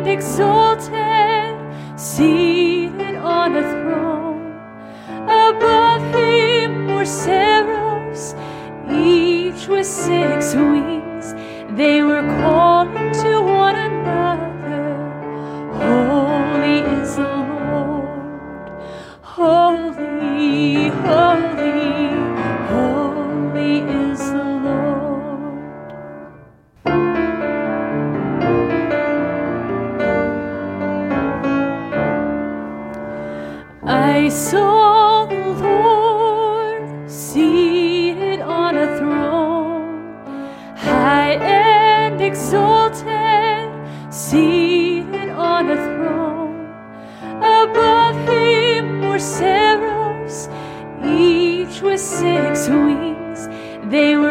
exalted, seated on a throne. Above him were seraphs, each with 6 wings. They were calling to one another, Holy is the Lord, holy, holy, holy is the Lord. I saw the Lord seated on a throne, high and exalted, seated on a throne. Above him were seraphs, each with 6 wings. They were